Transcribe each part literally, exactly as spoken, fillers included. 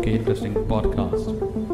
Okay Interesting podcast.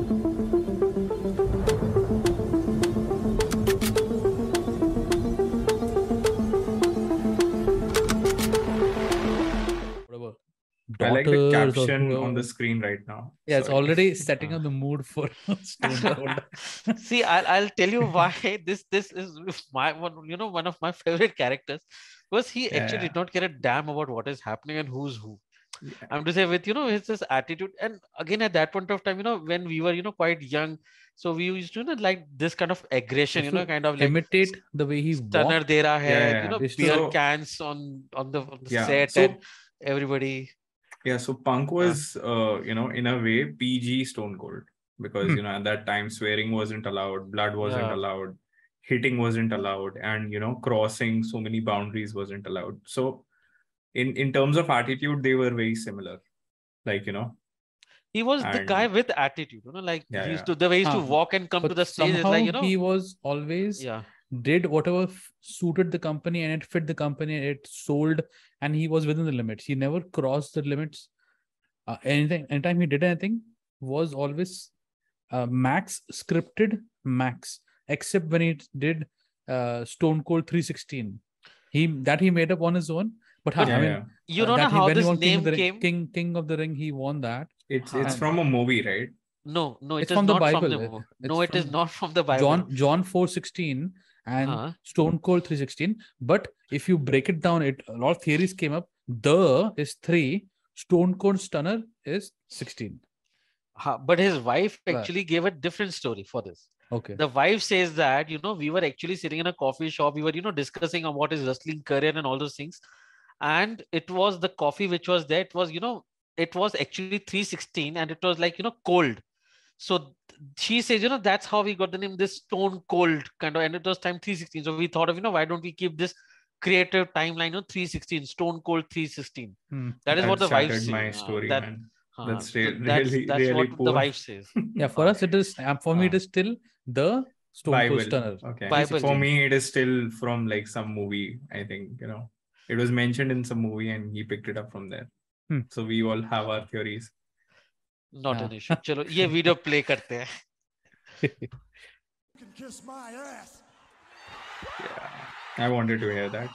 Whatever. I like the Daughters or caption on whoever. the screen right now. Yeah, it's Sorry. already setting up the mood for Stone Cold. See, I'll I'll tell you why this this is my one, you know, one of my favorite characters, because he Yeah, actually yeah. did not care a damn about what is happening and who's who. Yeah. I'm to say with, you know, his this attitude. And again, at that point of time, you know, when we were, you know, quite young, so we used to, you know, like this kind of aggression, you Used know, to kind of like imitate the way he stunner walked. dera hai, Yeah, you yeah. know, Used to- beer So- cans on on the, on the Yeah, set so- and everybody. Yeah, so Punk was, uh, you know, in a way, P G Stone Cold because, Hmm. you know, at that time, swearing wasn't allowed, blood wasn't Yeah. allowed, hitting wasn't allowed, and, you know, crossing so many boundaries wasn't allowed. So, in, in terms of attitude, they were very similar. Like, you know, He was the And- guy with attitude, you know, like Yeah, he used yeah. to, the way he used to Huh. walk and come to But the stage is somehow like, you know, he was always yeah. did whatever f- suited the company and it fit the company. It sold, and he was within the limits. He never crossed the limits. Uh, anything, anytime he did anything, was always uh, max scripted max, except when he did uh, Stone Cold three sixteen. He that he made up on his own. But huh, yeah, I mean, yeah. You uh, don't know that he- how when he this won King of name the Ring- came. King King of the Ring, he won that. It's, Huh. it's from a movie, right? No, no, it It's is from the not from Bible. the It- movie. it's No, it is from not from the Bible. John John four sixteen and Huh? Stone Cold three sixteen. But if you break it down, it a lot of theories came up. The is three, Stone Cold Stunner is sixteen. Huh, but his wife Right. actually gave a different story for this. Okay. The wife says that, you know, we were actually sitting in a coffee shop. We were, you know, discussing on what is wrestling career and all those things. And it was the coffee which was there. It was, you know, it was actually three sixteen and it was like, you know, cold. So th- she says, you know, that's how we got the name, this Stone Cold kind of, and it was time three sixteen. So we thought of, you know, why don't we keep this creative timeline, you know, three sixteen, Stone Cold three sixteen. Hmm. That is what the wife shattered says. my Uh, story, that, man. uh, That's so re- that's, really- that's really what the poor. wife says. Yeah, for us it is. Uh, for me, it Uh, is still the Stone Bible. Cold Stunner. Okay. Bible, For yeah. me, it is still from like some movie, I think, you know. It was mentioned in some movie and he picked it up from there. Hmm. So we all have our theories. Not हाँ. an issue. चलो ये video play करते हैं. You can kiss my ass. Yeah. I wanted to hear that.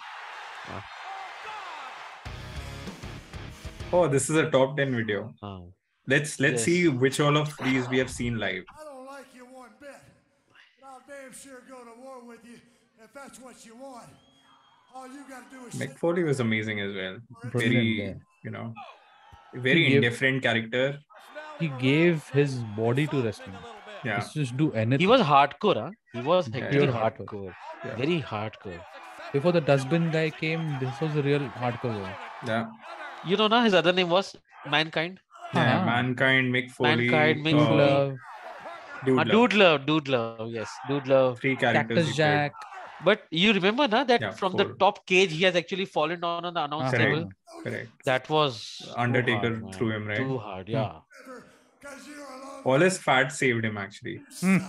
Oh, this is a top ten video. हाँ. Let's let's Yes. see which all of these we have seen live. I don't like you one bit, but I'll damn sure go to war with you if that's what you want. All you gotta do is Mick sit Foley was amazing as well. Brilliant, Very, yeah. you know, very He gave- indifferent character. He gave his body to wrestling. Yeah. Let's just do anything. He was hardcore, huh? He was Yeah, actually pure hardcore. hardcore. Yeah. Very hardcore. Before the dustbin guy came, this was the real hardcore guy. Yeah. You know, na, his other name was Mankind. Yeah. Ah. Mankind, Mick Foley, Mankind, Mick uh, Dude Foley. Love, Dude Ah, Love. Dude Love, Dude Love, yes, Dude Love. Three characters. Cactus he played. Jack. But you remember na, that Yeah, from the four. top cage, he has actually fallen down on the announce Uh-huh. table. Correct. Correct. That was too Undertaker hard, man. threw him, right? Too hard, yeah. river, cause you're alone. All his fat saved him actually.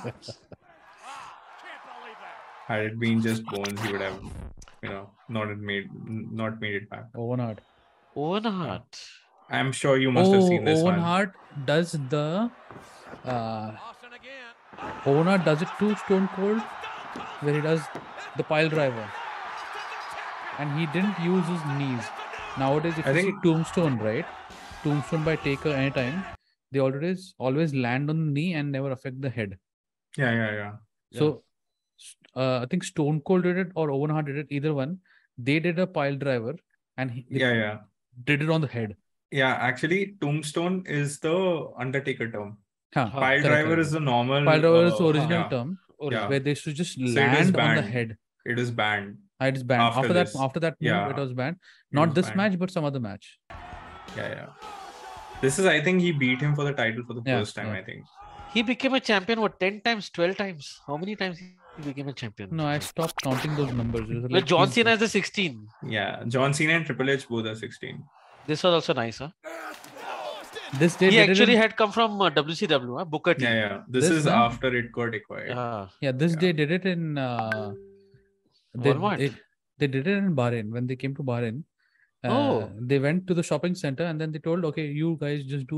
Had it been just bones, he would have, you know, not had made not made it back. Owen Hart. Owen Hart. I'm sure you must have Oh, seen this Owen one. Hart does the. Uh, Owen Hart does it to Stone Cold, where he does the pile driver, and he didn't use his knees. Nowadays, if I you think- see Tombstone, right? Tombstone by Taker anytime, they always always land on the knee and never affect the head. Yeah, yeah, yeah. So, uh, I think Stone Cold did it or Owen Hart did it, either one. They did a pile driver and he they Yeah, yeah. did it on the head. Yeah, actually, Tombstone is the Undertaker term. Huh, Huh. Pile correct, driver correct. is the normal. Pile driver is the uh, original yeah, term, Yeah. where they should just So it is land on the banned. head. It is banned. Uh, It is banned. After After, that, this. after that move, Yeah. it was banned. It Not was this banned. match, but some other match. Yeah, yeah. This is, I think, he beat him for the title for the Yeah, first time. yeah. I think. He became a champion, what, ten times, twelve times? How many times he became a champion? No, I stopped counting those numbers. It was Well, like John he's- Cena is the sixteen. Yeah, John Cena and Triple H both are sixteen. This was also nice, huh? This day He they did actually it, had come from uh, W C W, huh? Booker T. Yeah, yeah. This, This is one? after it got acquired. Yeah. yeah, this Yeah. day did it in. Uh, they, Walmart. they, they did it in Bahrain when they came to Bahrain. Uh, Oh. They went to the shopping center and then they told, okay, you guys just do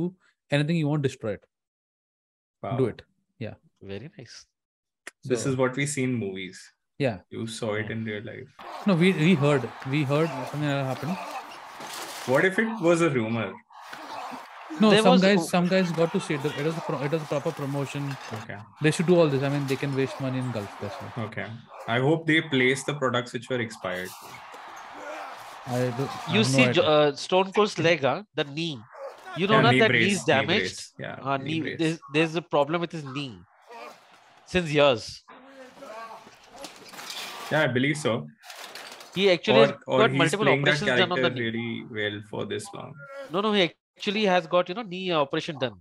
anything you want, destroy it. Wow. Do it. Very nice. This So- is what we see in movies. Yeah. You saw it in real life. No, we we heard we heard something that happened. What if it was a rumor? No, There some was- guys some guys got to see it. It was a pro, it was a proper promotion. Okay. They should do all this. I mean, they can waste money in Gulf. That's all. Okay. I hope they place the products which were expired. I do, I You have no see idea. uh, Stone Cold's leg, huh? The knee. You know Yeah, not knee that brace, knee's knee damaged. brace. Yeah. Uh, knee knee, brace. there's, there's a problem with his knee since years. Yeah, I believe so. He actually has Or, or got he's multiple playing that operations done on character the knee. really well for this long. No, no, he actually has got, you know, knee operation done.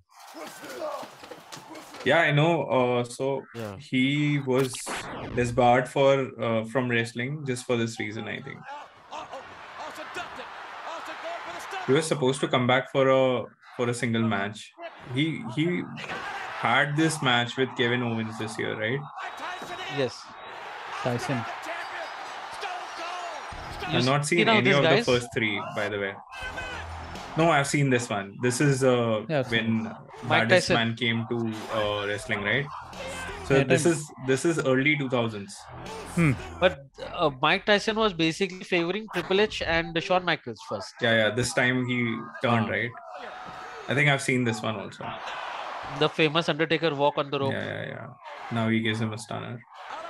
Yeah, I know. Uh, so Yeah. he was disbarred for uh, from wrestling just for this reason, I think. He was supposed to come back for a for a single match. He he had this match with Kevin Owens this year, right? Yes. Tyson. You I've not see seen now any these of guys? the first three, by the way. No, I've seen this one. This is uh, Yeah, I've seen when Mike Baddest Tyson. Man came to uh, wrestling, right? So Yeah, this time- is this is early two thousands. But uh, Mike Tyson was basically favoring Triple H and Shawn Michaels first. Yeah, yeah. This time he turned, Ah. right? I think I've seen this one also. The famous Undertaker walk on the rope. Yeah, yeah, yeah. Now he gives him a stunner.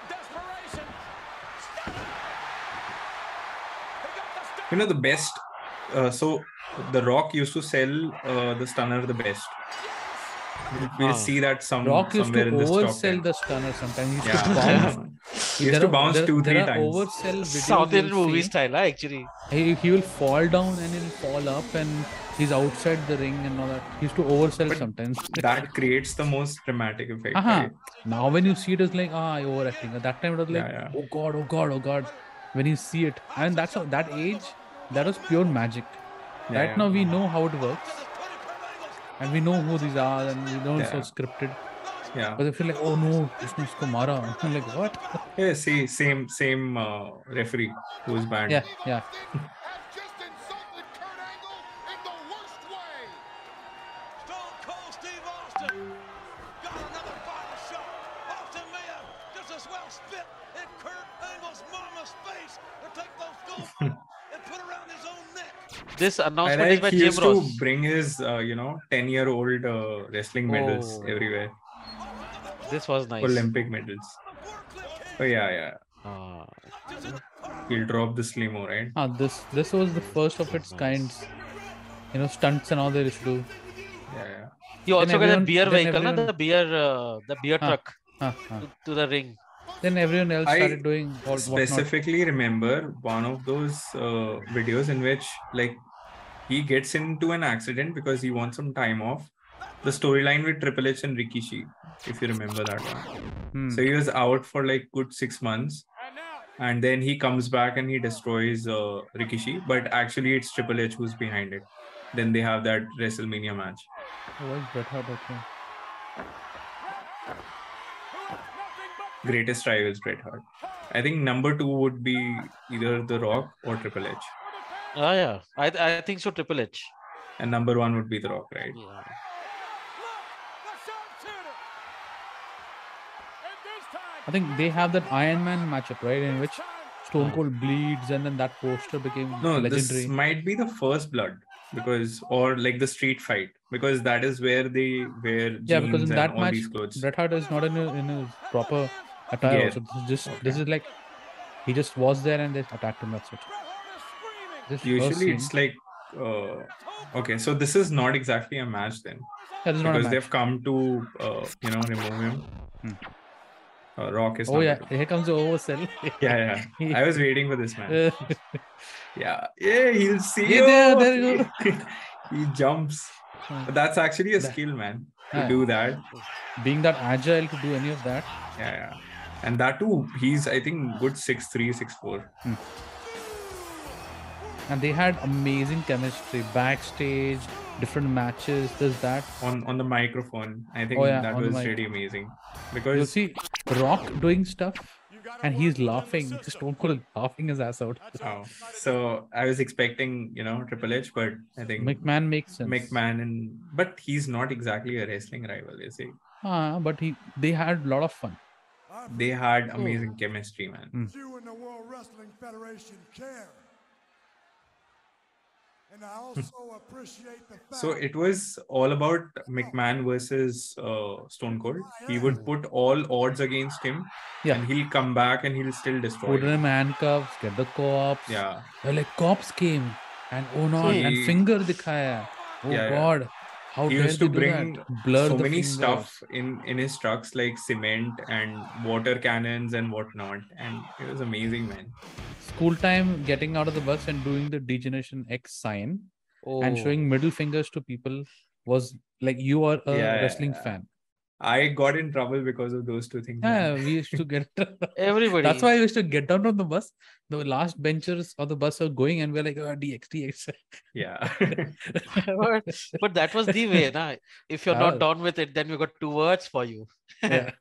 You know the best. Uh, so The Rock used to sell uh, the stunner the best. We'll Ah. see that some Rock used somewhere to in this top oversell ten. the stunner sometimes. He used Yeah, to bounce. he used There to are- bounce there- two, three there are times. oversell videos South Indian you'll movie see. style, huh, actually. He, he will fall down and he'll fall up and he's outside the ring and all that. He used to oversell But sometimes. That creates the most dramatic effect. Uh-huh. Right? Now when you see it, it's like, ah, overacting. At that time, it was like, Yeah, yeah. oh God, oh God, oh God. When you see it. And that's how, that age, that was pure magic. Yeah, right yeah. now, we know how it works. And we know who these are and we know it's so Yeah. scripted. Yeah. But they feel like, oh no, Krishna usko mara. I'm like, what? Yeah. See, same same uh, referee who was banned. Yeah, yeah. Have just insulted Kurt Angle in the worst way. Stone Cold Steve Austin got another final shot. Austin may have just as well spit in Kurt Angle's mama's face and take those gold and put around his own neck. This I announcement is like by he Jim used Ross. to bring his, uh, you know, ten-year-old uh, wrestling medals Oh. everywhere, This was nice. Olympic medals. Oh yeah, yeah. Ah, He'll drop the Slimo, right? Ah, this this was the first of its Nice. kinds. You know, stunts and all they used to do. Yeah, yeah. you also got a everyone- beer then vehicle, na? everyone- the beer, uh, the beer Ah. truck Ah, ah. to, to the ring. Then everyone else I started doing all whatnot. Specifically remember one of those uh, videos in which like he gets into an accident because he wants some time off. The storyline with Triple H and Rikishi, if you remember that one. Hmm. So he was out for like good six months. And then he comes back and he destroys uh, Rikishi, but actually it's Triple H who's behind it. Then they have that WrestleMania match. Oh, why is Bret Hart okay? Greatest rivals Bret Hart. I think number two would be either The Rock or Triple H, Ah, yeah. I I think so. Triple H. and number one would be The Rock, right? Yeah. I think they have that Iron Man matchup, right? In which Stone Cold bleeds and then that poster became No, legendary. this might be the first blood because, or like the street fight, because that is where they wear jeans Yeah, because in and that all match, these clothes. Bret Hart is not in his, in his proper attire. Yeah. Also, this is just this Okay. is like he just was there and they attacked him. That's it. This first Usually scene- it's like, uh, okay, so this is not exactly a match then, yeah, this is not a because match. they've come to, uh, you know, remove him. Hmm. Uh, Rock is. Oh number yeah, two. here comes the oversell. Yeah, yeah. I was waiting for this man. Uh, Yeah, yeah, he'll see Yeah, you. there- there you He jumps. Hmm. But that's actually a That- skill, man. To Yeah. do that. Being that agile to do any of that. Yeah, yeah. And that too, he's I think good six three, six four. And they had amazing chemistry backstage, different matches, this, that. On on the microphone. I think Oh, yeah, that on the was mic. really amazing. You'll Because see Rock doing stuff and he's laughing. Stone Cold laughing his ass out. Oh, so I was expecting, you know, Triple H, but I think McMahon makes sense. McMahon and but he's not exactly a wrestling rival, is he? Ah, but he they had a lot of fun. They had amazing chemistry, man. Mm. You and the World Wrestling Federation care. And I also appreciate the fact So it was all about McMahon versus uh, Stone Cold. He would put all odds against him, Yeah. and he'll come back and he'll still destroy Put him him. in handcuffs, get the cops. Yeah, They're like cops came and oh no, He- and finger dikhaya. Oh Yeah, yeah. God, how he dare used they to do bring that? Blur so the many finger. stuff in in his trucks like cement and water cannons and whatnot, and it was amazing, man. School time, getting out of the bus and doing the Degeneration X sign Oh. and showing middle fingers to people was like you are a Yeah, wrestling yeah. fan. I got in trouble because of those two things. Yeah, man. we used to get. Everybody. That's why I used to get down on the bus. The last benchers of the bus are going, and we're like, oh, D X, D X. Yeah. but, but that was the way. Na? If you're That not was- done with it, then we got two words for you. Yeah.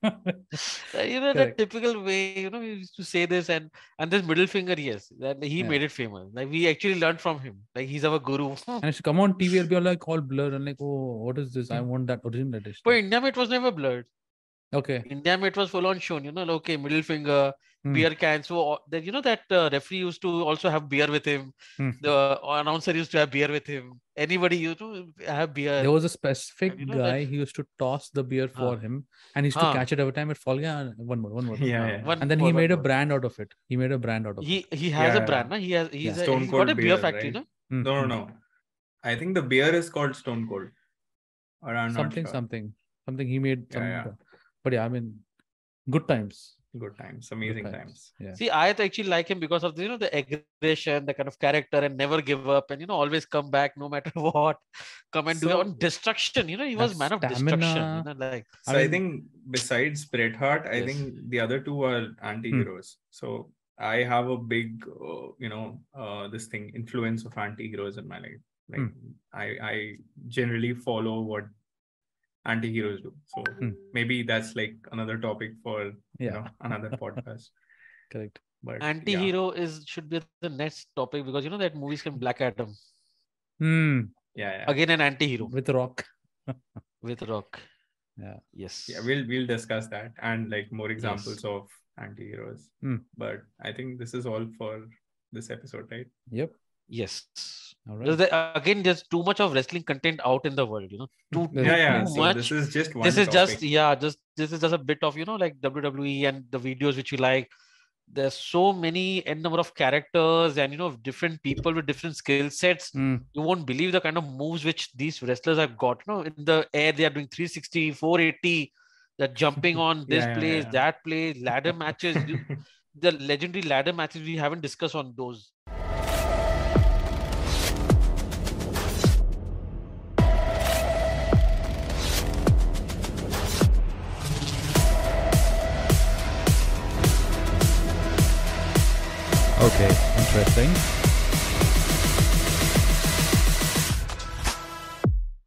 Uh, you know, Correct. that typical way, you know, we used to say this and and this middle finger, yes, that he Yeah. made it famous. Like we actually learned from him. Like he's our guru. And it should come on T V, it'll be all like all blurred and like, oh, what is this? I want that original edition. But India, it was never blurred. Okay. India, it was full on shown. You know, like, okay, middle finger, Hmm. beer can. So uh, that you know that uh, referee used to also have beer with him. Hmm. The announcer used to have beer with him. Anybody used to have beer. There was a specific And you know guy, that- he used to toss the beer for Huh. him and he used to Huh. catch it every time it fall. Yeah, one more, one more. Yeah, Uh, yeah. one And then he more, one made a more. brand out of it. He made a brand out of it. He he has Yeah, a brand. Na? He has he's, Yeah. a, Stone he's Cold got a beer, beer, factory. right? No? Mm, No, no, mm. no. I think the beer is called Stone Cold. Or I'm Something, not sure. something, something he made. Some, yeah. But yeah, I mean, good times. Good times, amazing Good times. Yeah. See, I actually like him because of the, you know, the aggression, the kind of character, and never give up, and you know, always come back no matter what. Come and do So- on destruction. You know, he was That man of destruction. stamina. You know, like So I I, mean- think besides Bret Hart, I Yes. think the other two are anti-heroes. So I have a big, uh, you know, uh, this thing influence of anti-heroes in my life. Like Hmm. I, I generally follow what anti-heroes do. So Hmm. maybe that's like another topic for you Yeah. know another podcast. Correct. But anti-hero is should be the next topic because you know that movies can Black Adam Hmm. Yeah, yeah, yeah. again an anti-hero With Rock. with Rock. Yeah. Yes. Yeah, we'll we'll discuss that and like more examples of anti-heroes. Hmm. But I think this is all for this episode, right? Yep. Yes. All There's right. the- again, there's too much of wrestling content out in the world. You know, too, There's Yeah, yeah. too So much. this is just one. this is just topic. yeah just this is just a bit of you know like W W E and the videos which you like. There's so many n number of characters and you know different people with different skill sets. Hmm. You won't believe the kind of moves which these wrestlers have got. You know, in the air they are doing three sixty, four eighty. They're jumping on this Yeah, yeah, place, yeah. that place, ladder matches. you- the legendary ladder matches we haven't discussed on those. Okay. Interesting.